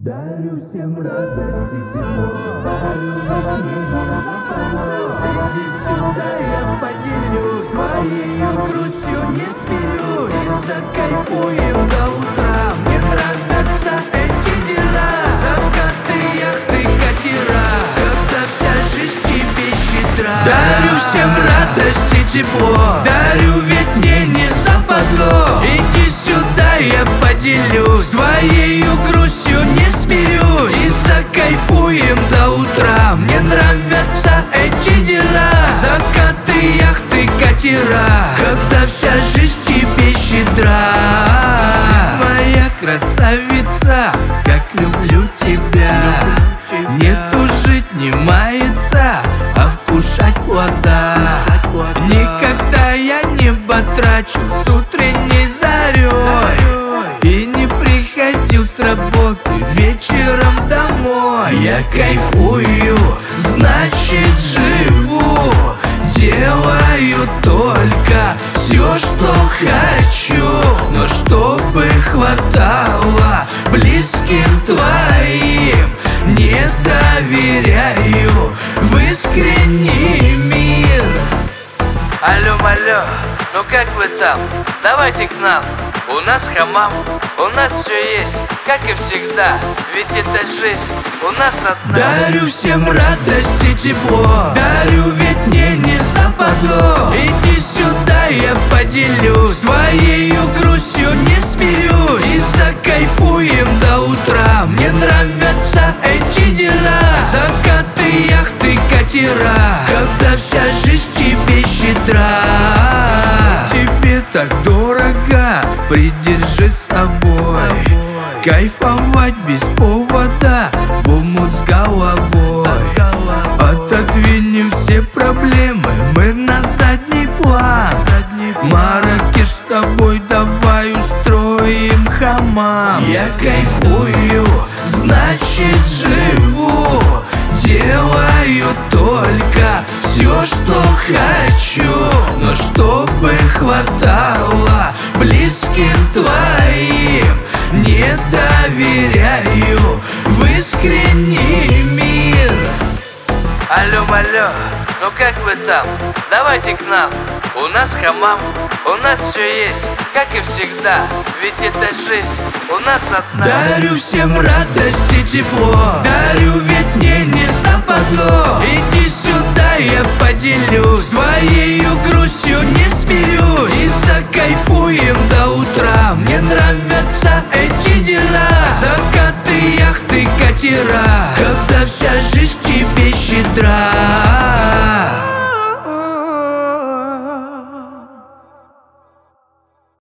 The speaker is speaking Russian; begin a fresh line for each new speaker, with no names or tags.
Дарю всем радость и тепло, дарю иди сюда, я поделюсь твоею грустью, не смирюсь и закайфуем до утра. Мне нравятся эти дела, закаты, яхты, катера, когда вся жизнь тебе щедра. Дарю всем радость и тепло, дарю, ведь мне не западло. Иди сюда, я поделюсь твоею грустью, не смирюсь и закайфуем до утра. Мне нравятся эти дела, закаты, яхты, катера, когда вся жизнь тебе щедра. Жизнь моя красавица, как люблю тебя. Не тужить, не маяться, а вкушать плода. Никогда я не потрачу с утренней зарей и не приходил с работы вечером домой. Я кайфую, значит живу, делаю только все, что хочу. Но чтобы хватало близким твоим, не доверяю в искренний мир.
Алло, алло, ну как вы там? Давайте к нам. У нас хамам, у нас все есть, как и всегда. Ведь это жизнь у нас одна.
Дарю всем радость и тепло, дарю, ведь мне не западло. Иди сюда, я поделюсь твоею грустью, не смирюсь и закайфуем до утра. Мне нравятся эти дела, закаты, яхты, катера, когда вся жизнь тебе щедра. Тебе так дорого, придержи с собой. Кайфовать без повода, в омут с головой. Отодвинем все проблемы, мы на задний план. Марракеш, с тобой давай устроим хамам. Я кайфую, значит живу, делаю только все, что хочу. Но чтобы хватало близким твоим, не доверяю в искренний мир.
Алло, алло, ну как вы там? Давайте к нам. У нас хамам, у нас все есть, как и всегда. Ведь это жизнь у нас одна.
Дарю всем радость и тепло, дарю, ведь мне не западло. Иди сюда, я поделюсь твоею грустью, не смирюсь и закайфуем до утра. Мне нравятся эти дела, закаты, яхты, катера, когда вся жизнь тебе щедра.